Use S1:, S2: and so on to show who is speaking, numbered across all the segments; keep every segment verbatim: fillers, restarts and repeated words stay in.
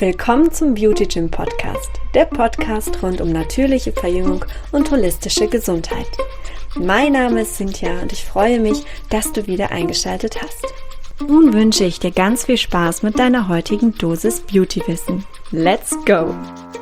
S1: Willkommen zum Beauty Gym Podcast, der Podcast rund um natürliche Verjüngung und holistische Gesundheit. Mein Name ist Cynthia und ich freue mich, dass du wieder eingeschaltet hast. Nun wünsche ich dir ganz viel Spaß mit deiner heutigen Dosis Beautywissen. Let's go!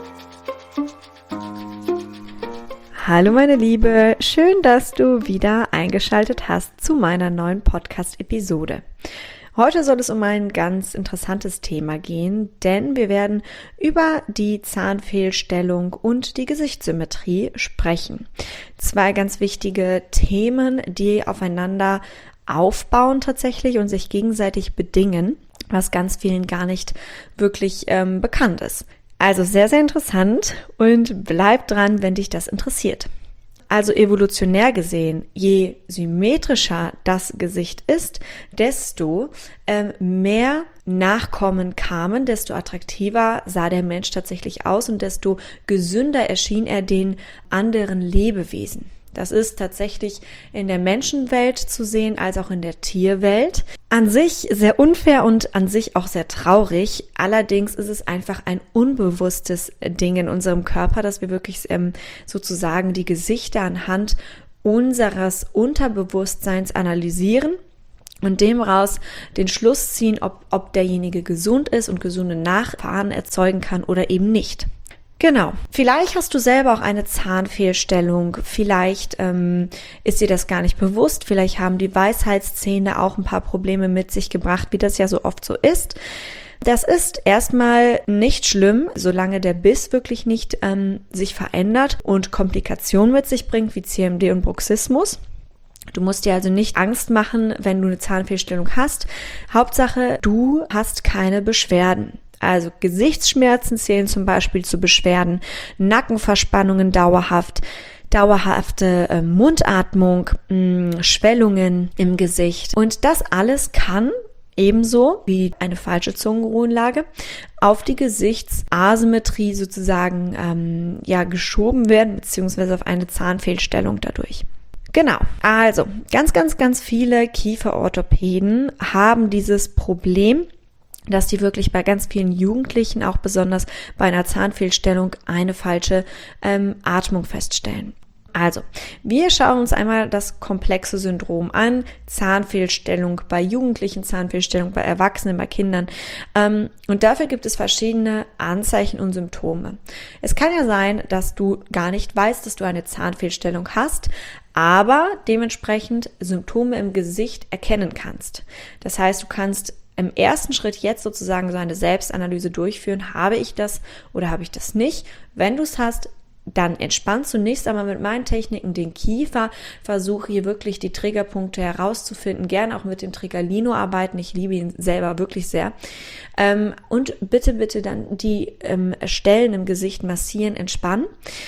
S1: Hallo meine Liebe, schön, dass du wieder eingeschaltet hast zu meiner neuen Podcast-Episode. Heute soll es um ein ganz interessantes Thema gehen, denn wir werden über die Zahnfehlstellung und die Gesichtssymmetrie sprechen. Zwei ganz wichtige Themen, die aufeinander aufbauen tatsächlich und sich gegenseitig bedingen, was ganz vielen gar nicht wirklich ähm, bekannt ist. Also sehr, sehr interessant und bleib dran, wenn dich das interessiert. Also evolutionär gesehen, je symmetrischer das Gesicht ist, desto ähm, mehr Nachkommen kamen, desto attraktiver sah der Mensch tatsächlich aus und desto gesünder erschien er den anderen Lebewesen. Das ist tatsächlich in der Menschenwelt zu sehen, als auch in der Tierwelt. An sich sehr unfair und an sich auch sehr traurig. Allerdings ist es einfach ein unbewusstes Ding in unserem Körper, dass wir wirklich ähm, sozusagen die Gesichter anhand unseres Unterbewusstseins analysieren und dem raus den Schluss ziehen, ob, ob derjenige gesund ist und gesunde Nachfahren erzeugen kann oder eben nicht. Genau. Vielleicht hast du selber auch eine Zahnfehlstellung, vielleicht ähm, ist dir das gar nicht bewusst, vielleicht haben die Weisheitszähne auch ein paar Probleme mit sich gebracht, wie das ja so oft so ist. Das ist erstmal nicht schlimm, solange der Biss wirklich nicht ähm, sich verändert und Komplikationen mit sich bringt, wie C M D und Bruxismus. Du musst dir also nicht Angst machen, wenn du eine Zahnfehlstellung hast. Hauptsache, du hast keine Beschwerden. Also Gesichtsschmerzen zählen zum Beispiel zu Beschwerden, Nackenverspannungen dauerhaft, dauerhafte äh, Mundatmung, mh, Schwellungen im Gesicht. Und das alles kann ebenso wie eine falsche Zungenruhenlage auf die Gesichtsasymmetrie sozusagen ähm, ja geschoben werden, beziehungsweise auf eine Zahnfehlstellung dadurch. Genau, also ganz, ganz, ganz viele Kieferorthopäden haben dieses Problem, dass die wirklich bei ganz vielen Jugendlichen, auch besonders bei einer Zahnfehlstellung, eine falsche ähm, Atmung feststellen. Also, wir schauen uns einmal das komplexe Syndrom an, Zahnfehlstellung bei Jugendlichen, Zahnfehlstellung bei Erwachsenen, bei Kindern. Ähm, und dafür gibt es verschiedene Anzeichen und Symptome. Es kann ja sein, dass du gar nicht weißt, dass du eine Zahnfehlstellung hast, aber dementsprechend Symptome im Gesicht erkennen kannst. Das heißt, du kannst im ersten Schritt jetzt sozusagen so eine Selbstanalyse durchführen. Habe ich das oder habe ich das nicht? Wenn du es hast, dann entspann zunächst einmal mit meinen Techniken den Kiefer. Versuche hier wirklich die Triggerpunkte herauszufinden. Gerne auch mit dem Triggerlino arbeiten. Ich liebe ihn selber wirklich sehr. Ähm, und bitte, bitte dann die ähm, Stellen im Gesicht massieren, entspannen.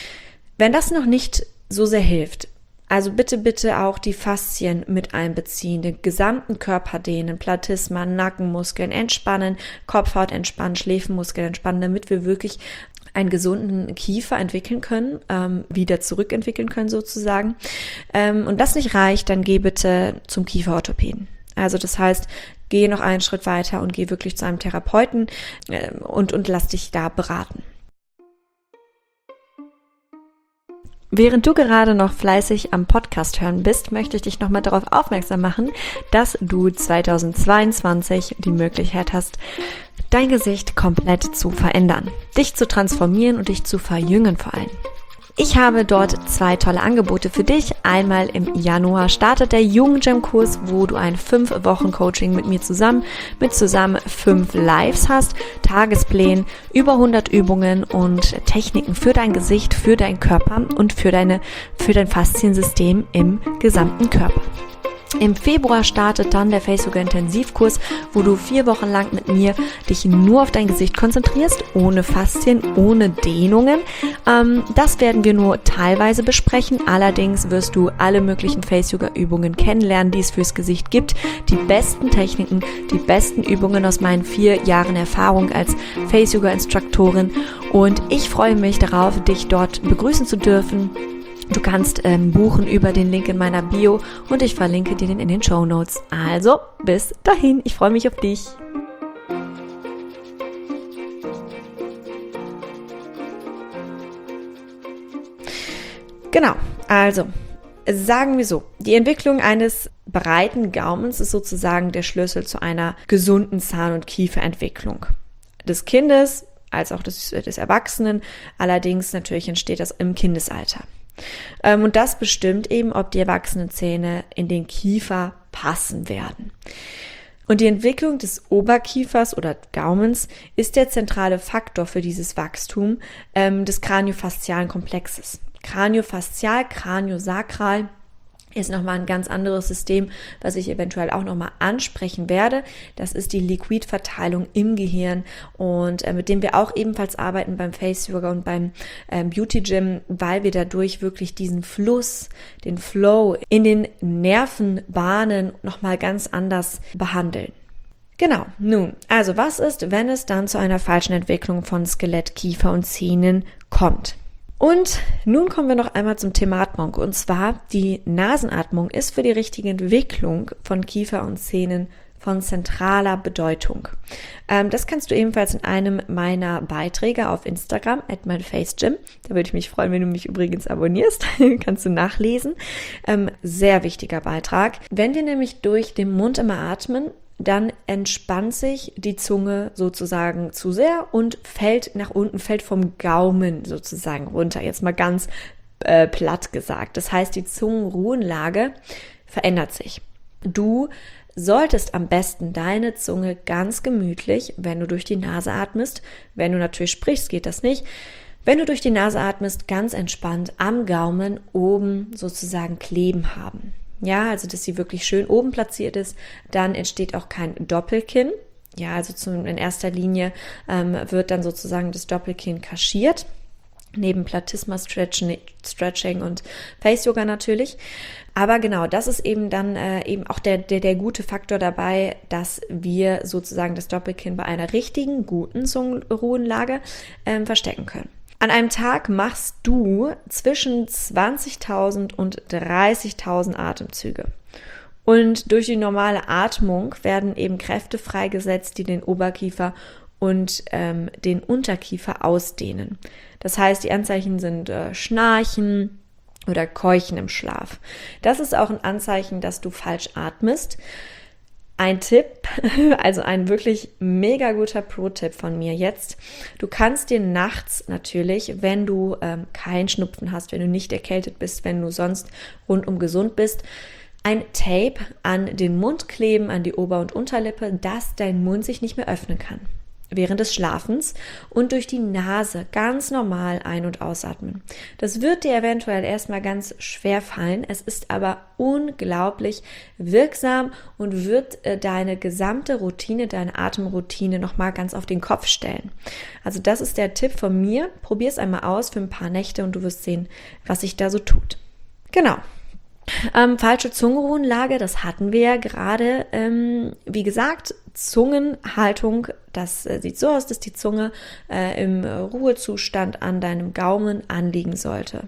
S1: Wenn das noch nicht so sehr hilft, also bitte, bitte auch die Faszien mit einbeziehen, den gesamten Körper dehnen, Platysma, Nackenmuskeln entspannen, Kopfhaut entspannen, Schläfenmuskeln entspannen, damit wir wirklich einen gesunden Kiefer entwickeln können, ähm, wieder zurückentwickeln können sozusagen. Ähm, und das nicht reicht, dann geh bitte zum Kieferorthopäden. Also das heißt, geh noch einen Schritt weiter und geh wirklich zu einem Therapeuten äh, und, und lass dich da beraten. Während du gerade noch fleißig am Podcast hören bist, möchte ich dich nochmal darauf aufmerksam machen, dass du zweitausendzweiundzwanzig die Möglichkeit hast, dein Gesicht komplett zu verändern, dich zu transformieren und dich zu verjüngen vor allem. Ich habe dort zwei tolle Angebote für dich. Einmal im Januar startet der Jugendgym-Kurs, wo du ein fünf Wochen Coaching mit mir zusammen, mit zusammen fünf Lives hast, Tagesplänen, über hundert Übungen und Techniken für dein Gesicht, für deinen Körper und für deine, für dein Fasziensystem im gesamten Körper. Im Februar startet dann der Face Yoga Intensivkurs, wo du vier Wochen lang mit mir dich nur auf dein Gesicht konzentrierst, ohne Faszien, ohne Dehnungen. Ähm, das werden wir nur teilweise besprechen. Allerdings wirst du alle möglichen Face Yoga Übungen kennenlernen, die es fürs Gesicht gibt. Die besten Techniken, die besten Übungen aus meinen vier Jahren Erfahrung als Face Yoga Instruktorin. Und ich freue mich darauf, dich dort begrüßen zu dürfen. Du kannst ähm, buchen über den Link in meiner Bio und ich verlinke dir den in den Shownotes. Also, bis dahin, ich freue mich auf dich. Genau, also sagen wir so, die Entwicklung eines breiten Gaumens ist sozusagen der Schlüssel zu einer gesunden Zahn- und Kieferentwicklung des Kindes als auch des, des Erwachsenen. Allerdings natürlich entsteht das im Kindesalter. Ähm, und das bestimmt eben, ob die Erwachsenenzähne in den Kiefer passen werden. Und die Entwicklung des Oberkiefers oder Gaumens ist der zentrale Faktor für dieses Wachstum ähm, des kraniofaszialen Komplexes. Kraniofaszial, kraniosakral ist nochmal ein ganz anderes System, was ich eventuell auch nochmal ansprechen werde. Das ist die Liquidverteilung im Gehirn und äh, mit dem wir auch ebenfalls arbeiten beim Face Yoga und beim äh, Beauty Gym, weil wir dadurch wirklich diesen Fluss, den Flow in den Nervenbahnen nochmal ganz anders behandeln. Genau, nun, also was ist, wenn es dann zu einer falschen Entwicklung von Skelett, Kiefer und Zähnen kommt? Und nun kommen wir noch einmal zum Thema Atmung. Und zwar die Nasenatmung ist für die richtige Entwicklung von Kiefer und Zähnen von zentraler Bedeutung. Ähm, das kannst du ebenfalls in einem meiner Beiträge auf Instagram at myfacegym. Da würde ich mich freuen, wenn du mich übrigens abonnierst. Kannst du nachlesen. Ähm, sehr wichtiger Beitrag. Wenn wir nämlich durch den Mund immer atmen, dann entspannt sich die Zunge sozusagen zu sehr und fällt nach unten, fällt vom Gaumen sozusagen runter. Jetzt mal ganz äh, platt gesagt. Das heißt, die Zungenruhenlage verändert sich. Du solltest am besten deine Zunge ganz gemütlich, wenn du durch die Nase atmest, wenn du natürlich sprichst, geht das nicht, wenn du durch die Nase atmest, ganz entspannt am Gaumen oben sozusagen kleben haben. Ja, also dass sie wirklich schön oben platziert ist, dann entsteht auch kein Doppelkinn. Ja, also zum, in erster Linie ähm, wird dann sozusagen das Doppelkinn kaschiert, neben Platysma Stretching, Stretching und Face Yoga natürlich. Aber genau, das ist eben dann äh, eben auch der, der, der gute Faktor dabei, dass wir sozusagen das Doppelkinn bei einer richtigen, guten Zungenruhenlage ähm, verstecken können. An einem Tag machst du zwischen zwanzigtausend und dreißigtausend Atemzüge. Und durch die normale Atmung werden eben Kräfte freigesetzt, die den Oberkiefer und ähm, den Unterkiefer ausdehnen. Das heißt, die Anzeichen sind äh, Schnarchen oder Keuchen im Schlaf. Das ist auch ein Anzeichen, dass du falsch atmest. Ein Tipp, also ein wirklich mega guter Pro-Tipp von mir jetzt. Du kannst dir nachts natürlich, wenn du ähm, keinen Schnupfen hast, wenn du nicht erkältet bist, wenn du sonst rundum gesund bist, ein Tape an den Mund kleben, an die Ober- und Unterlippe, dass dein Mund sich nicht mehr öffnen kann während des Schlafens und durch die Nase ganz normal ein- und ausatmen. Das wird dir eventuell erstmal ganz schwer fallen, es ist aber unglaublich wirksam und wird äh, deine gesamte Routine, deine Atemroutine nochmal ganz auf den Kopf stellen. Also das ist der Tipp von mir. Probier es einmal aus für ein paar Nächte und du wirst sehen, was sich da so tut. Genau. Ähm, falsche Zungenruhenlage, das hatten wir ja gerade. Ähm, wie gesagt, Zungenhaltung, das äh, sieht so aus, dass die Zunge äh, im Ruhezustand an deinem Gaumen anliegen sollte.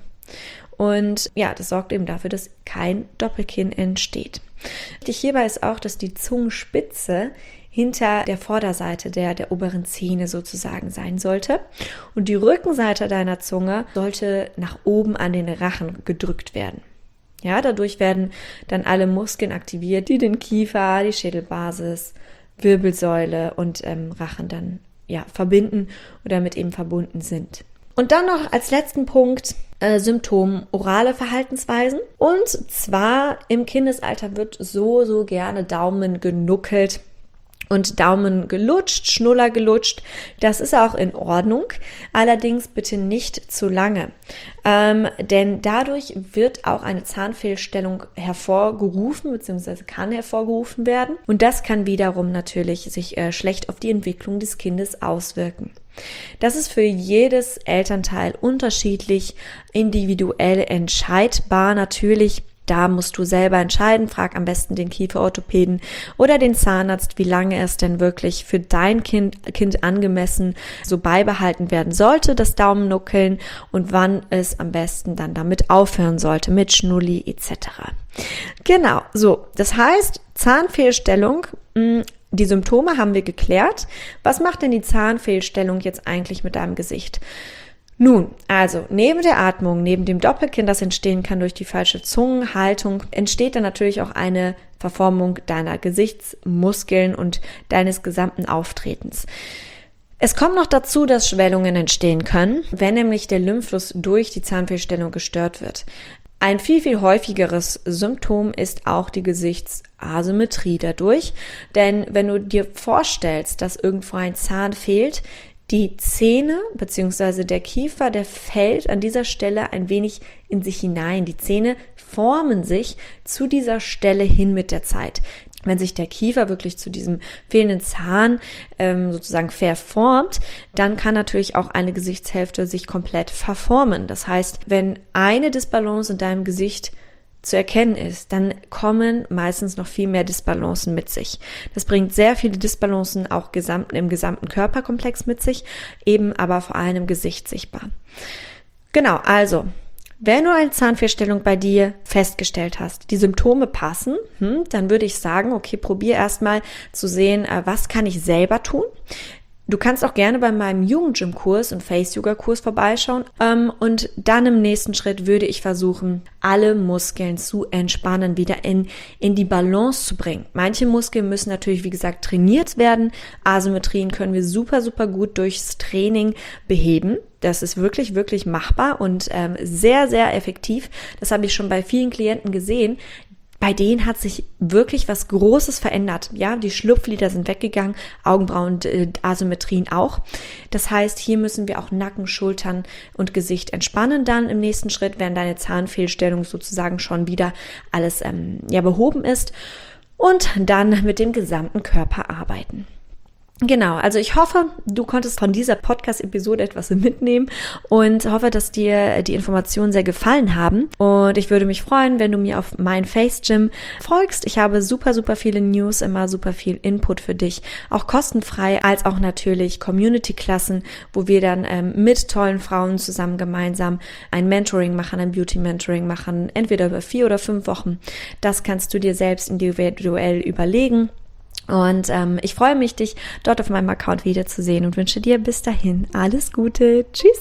S1: Und ja, das sorgt eben dafür, dass kein Doppelkinn entsteht. Wichtig hierbei ist auch, dass die Zungenspitze hinter der Vorderseite der, der oberen Zähne sozusagen sein sollte. Und die Rückenseite deiner Zunge sollte nach oben an den Rachen gedrückt werden. Ja, dadurch werden dann alle Muskeln aktiviert, die den Kiefer, die Schädelbasis, Wirbelsäule und ähm, Rachen dann ja verbinden oder mit eben verbunden sind. Und dann noch als letzten Punkt äh, Symptom orale Verhaltensweisen. Und zwar im Kindesalter wird so, so gerne Daumen genuckelt und Daumen gelutscht, Schnuller gelutscht. Das ist auch in Ordnung, allerdings bitte nicht zu lange, ähm, denn dadurch wird auch eine Zahnfehlstellung hervorgerufen bzw. kann hervorgerufen werden und das kann wiederum natürlich sich äh, schlecht auf die Entwicklung des Kindes auswirken. Das ist für jedes Elternteil unterschiedlich, individuell entscheidbar natürlich. Da musst du selber entscheiden, frag am besten den Kieferorthopäden oder den Zahnarzt, wie lange es denn wirklich für dein Kind, Kind angemessen so beibehalten werden sollte, das Daumennuckeln, und wann es am besten dann damit aufhören sollte, mit Schnulli et cetera. Genau, so, das heißt, Zahnfehlstellung, mh, die Symptome haben wir geklärt. Was macht denn die Zahnfehlstellung jetzt eigentlich mit deinem Gesicht? Nun, also neben der Atmung, neben dem Doppelkinn, das entstehen kann durch die falsche Zungenhaltung, entsteht dann natürlich auch eine Verformung deiner Gesichtsmuskeln und deines gesamten Auftretens. Es kommt noch dazu, dass Schwellungen entstehen können, wenn nämlich der Lymphfluss durch die Zahnfehlstellung gestört wird. Ein viel, viel häufigeres Symptom ist auch die Gesichtsasymmetrie dadurch, denn wenn du dir vorstellst, dass irgendwo ein Zahn fehlt, die Zähne bzw. der Kiefer, der fällt an dieser Stelle ein wenig in sich hinein. Die Zähne formen sich zu dieser Stelle hin mit der Zeit. Wenn sich der Kiefer wirklich zu diesem fehlenden Zahn ähm, sozusagen verformt, dann kann natürlich auch eine Gesichtshälfte sich komplett verformen. Das heißt, wenn eine Disbalance in deinem Gesicht zu erkennen ist, dann kommen meistens noch viel mehr Disbalancen mit sich. Das bringt sehr viele Disbalancen auch gesamten, im gesamten Körperkomplex mit sich, eben aber vor allem im Gesicht sichtbar. Genau, also wenn du eine Zahnfehlstellung bei dir festgestellt hast, die Symptome passen, hm, dann würde ich sagen, okay, probier erstmal zu sehen, was kann ich selber tun. Du kannst auch gerne bei meinem Jugendgym-Kurs und Face-Yoga-Kurs vorbeischauen. Ähm, und dann im nächsten Schritt würde ich versuchen, alle Muskeln zu entspannen, wieder in, in die Balance zu bringen. Manche Muskeln müssen natürlich, wie gesagt, trainiert werden. Asymmetrien können wir super, super gut durchs Training beheben. Das ist wirklich, wirklich machbar und ähm, sehr, sehr effektiv. Das habe ich schon bei vielen Klienten gesehen. Bei denen hat sich wirklich was Großes verändert. Ja, die Schlupflider sind weggegangen, Augenbrauen und äh, Asymmetrien auch. Das heißt, hier müssen wir auch Nacken, Schultern und Gesicht entspannen. Dann im nächsten Schritt, wenn deine Zahnfehlstellung sozusagen schon wieder alles ähm, ja behoben ist, und dann mit dem gesamten Körper arbeiten. Genau, also ich hoffe, du konntest von dieser Podcast-Episode etwas mitnehmen und hoffe, dass dir die Informationen sehr gefallen haben. Und ich würde mich freuen, wenn du mir auf mein Face-Gym folgst. Ich habe super, super viele News, immer super viel Input für dich, auch kostenfrei, als auch natürlich Community-Klassen, wo wir dann ähm, mit tollen Frauen zusammen gemeinsam ein Mentoring machen, ein Beauty-Mentoring machen, entweder über vier oder fünf Wochen. Das kannst du dir selbst individuell überlegen. Und ähm, ich freue mich, dich dort auf meinem Account wiederzusehen und wünsche dir bis dahin alles Gute. Tschüss!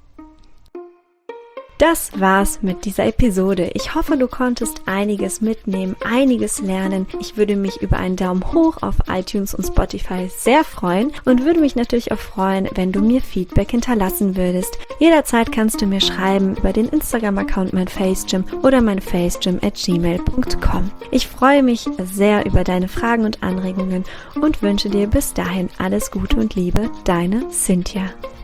S1: Das war's mit dieser Episode. Ich hoffe, du konntest einiges mitnehmen, einiges lernen. Ich würde mich über einen Daumen hoch auf iTunes und Spotify sehr freuen und würde mich natürlich auch freuen, wenn du mir Feedback hinterlassen würdest. Jederzeit kannst du mir schreiben über den Instagram-Account mein Facegym oder mein facegym at gmail punkt com. Ich freue mich sehr über deine Fragen und Anregungen und wünsche dir bis dahin alles Gute und Liebe. Deine Cynthia.